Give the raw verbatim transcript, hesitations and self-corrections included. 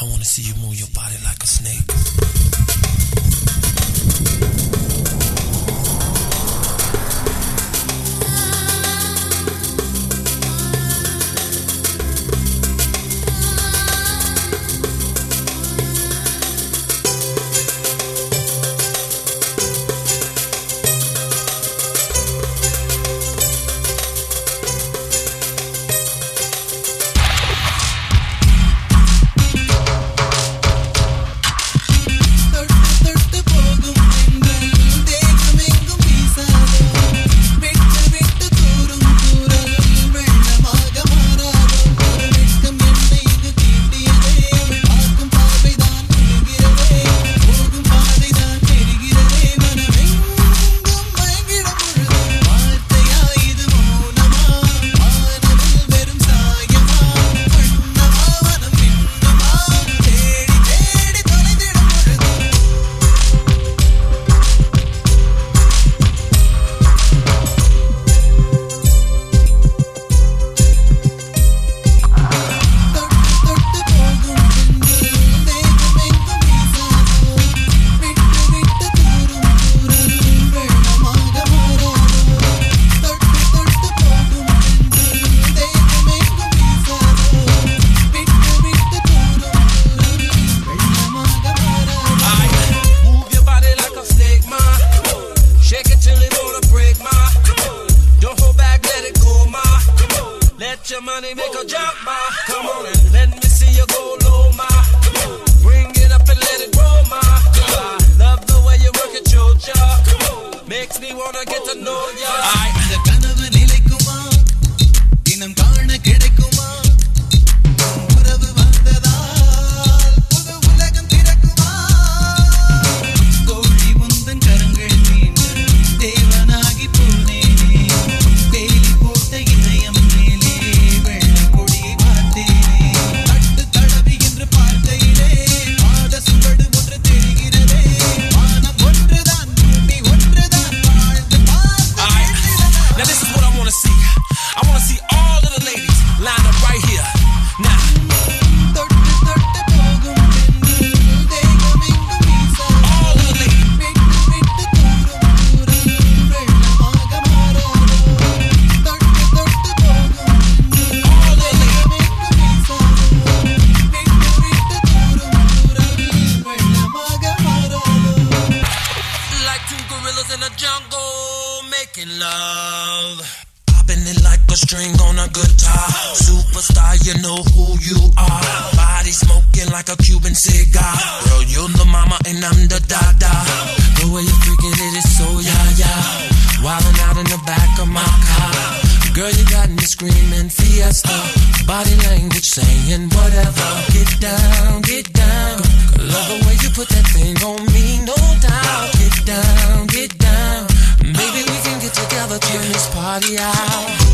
wanna see you move your body like a snake. Your money make a jump, ma. Come on and let me see you go low, ma. Bring it up and let it roll, ma. I love the way you work it, your jaw. Makes me wanna get to know ya. இந்த கனவு நிலைக்குமா தினம் காண கிடைக்குமா உறவு வந்ததால் புது உலகம் திறக்குமா கோழி முந்தன் கரங்கள் நீண்டு தேவனாகி போனேனே வேலி போட்ட இதயம் மேலே வெள்ளை கொடியை பார்த்தேனே தட்டு தடவுகின்ற பார்த்தையிலே பாத சுவடு ஒன்று தெரிகிறதே வானம் ஒன்றுதான் பூமி ஒன்றுதான் வாழ்ந்து பார்த்து Now this is what I wanna see. I wanna see all of the ladies lined up right here. Now. தொட்டு தொட்டு போகும் பெண்ணில் தேகம் எங்கும் வீசாது. All of the ladies. விட்டு விட்டு தூரும் தூரம் வெள்ளமாக மாறாதோ. தொட்டு தொட்டு போகும் பெண்ணில் All of the ladies. தேகம் எங்கும் வீசாது. விட்டு விட்டு தூரும் தூரம் வெள்ளமாக மாறாதோ. Like two gorillas in a jungle making love. Popping it like a string on a guitar. Superstar, you know who you are. Body smoking like a Cuban cigar. Girl, you're the mama and I'm the dada. The way you freaking it is so yeah-yeah. Wildin' out in the back of my car. Girl, you got me screaming fiesta. Body language saying whatever. Get down, get down. Love the way you put that thing on me, no doubt. Get down, get down. Maybe we can get together, turn this party out.